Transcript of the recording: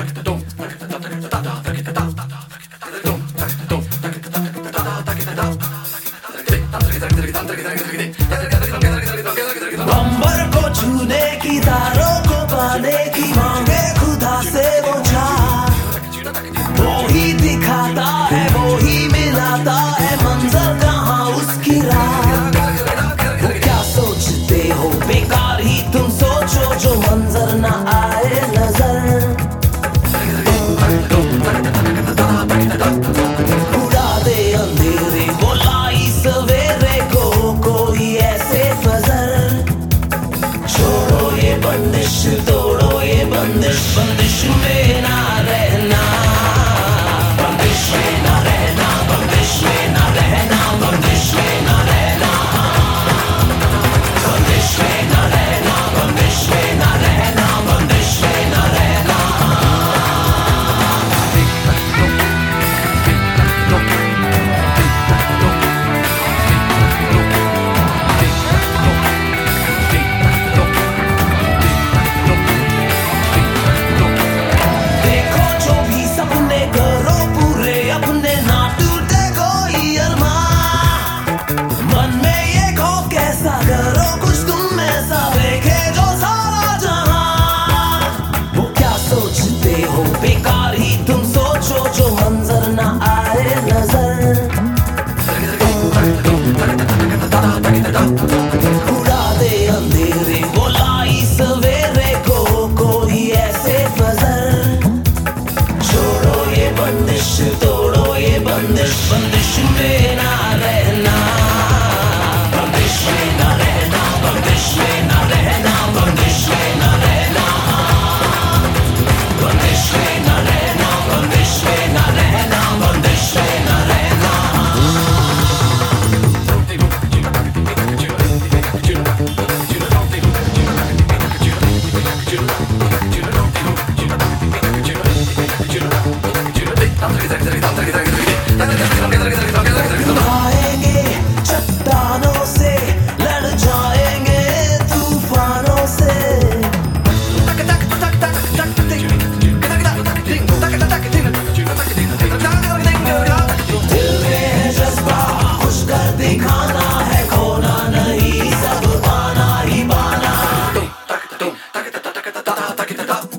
अंबर को छूने की, तारों को पाने की, मांगे खुदा से वो चाह। वो ही दिखाता है, वो ही मिलाता है, मंजर कहाँ उसकी राह। वो क्या सोचते हो, बेकार ही तुम सोचो, जो मंजर ना आए नजर। उड़ा दे अंधेरे, वो लाई सवेरे को कोई ऐसे फजर। छोड़ो ये बंदिश, तोड़ो ये बंदिश, बंदिश में ना रहना, बंदिश में ना रहना, बंदिश में ना रहना, बंदिश में ना रहना, बंदिश में ना रहना, बंदिश में ना रहना, बंदिश में ना रहना। देखो जो भी सपने करो पूरे अपने, ना टूटे कोई अरमान। मन में ये खौफ कैसा करो, कुछ तुम ऐसा देखे जो सारा जहां। वो क्या सोचते हो, बेकार ही तुम सोचो, जो मंजर ना आए नजर। उड़ा दे अंधेरे, वो लाई सवेरे को कोई ऐसे फजर। छोड़ो ये बंदिश, तोड़ो ये बंदिश, बंदिश में ना रहना, बंदिश में ना रहना, बंदिश में ना रहना, बंदिश में ना रहना, बंदिश में ना रहना, बंदिश में ना रहना, बंदिश में ना रहना। आएंगे चट्टानों से, लड़ जाएंगे तूफानों से। दिल में है जज्बा, खुश कर दिखाना है, खोना नहीं, सब पाना ही पाना।